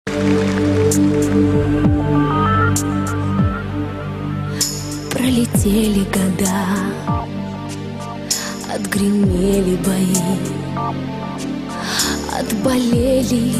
Пролетели года, отгремели бои, отболели,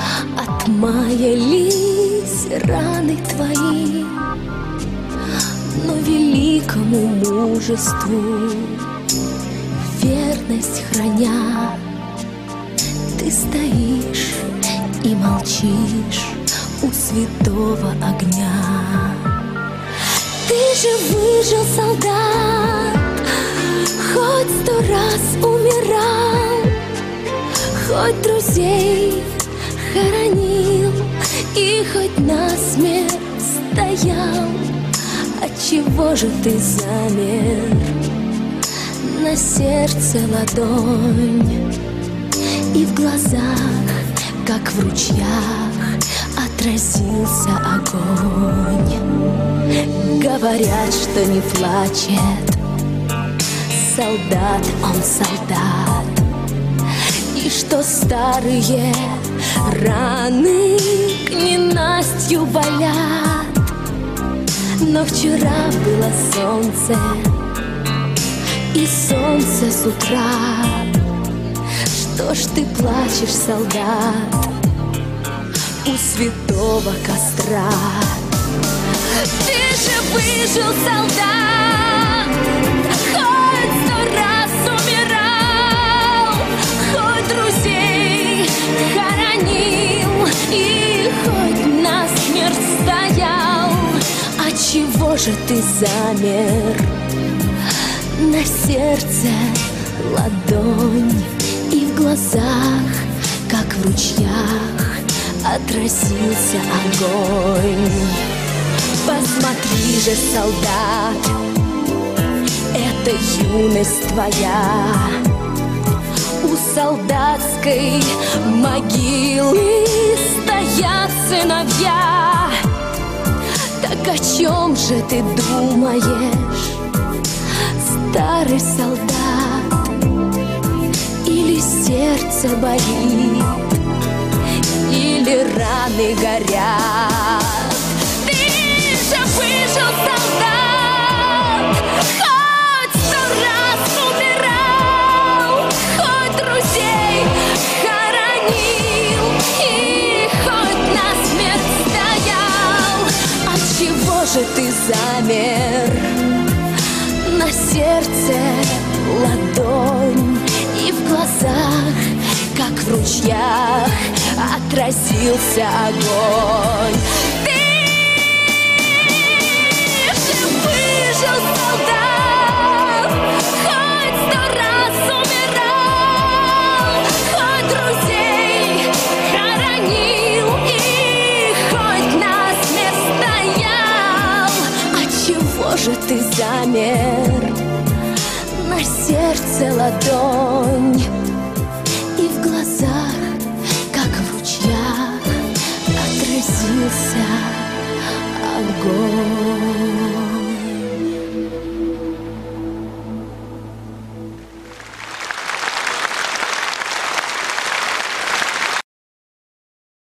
отмаялись раны твои. Но великому мужеству верность храня, ты стоишь и молчишь у святого огня. Ты же выжил, солдат, хоть 100 раз умирал, хоть друзей хоронил и хоть насмерть стоял. Отчего же ты замер? На сердце ладонь, и в глазах, как в ручьях, отразился огонь. Говорят, что не плачет солдат, он солдат, и что старые раны к ненастью болят. Но вчера было солнце, и солнце с утра. Что ж ты плачешь, солдат, у святого костра? Ты же выжил, солдат, хоть 100 раз умирал, хоть друзей хоронил и хоть насмерть стоял. Отчего же ты замер? На сердце ладонь, и в глазах, как в ручьях, отразился огонь. Посмотри же, солдат, это юность твоя. У солдатской могилы стоят сыновья. Так о чем же ты думаешь, старый солдат? Или сердце болит, или раны горят? Ты же выжил, солдат, хоть 100 раз умирал, хоть друзей хоронил и хоть насмерть стоял. Отчего же ты замер? На сердце ладонь, и в глазах, как в ручьях, отразился огонь. Ты же выжил, солдат, хоть 100 раз умирал, хоть друзей хоронил и хоть насмерть стоял. Отчего же ты замер? На сердце ладонь, и в глазах, как в ручьях, отразился огонь.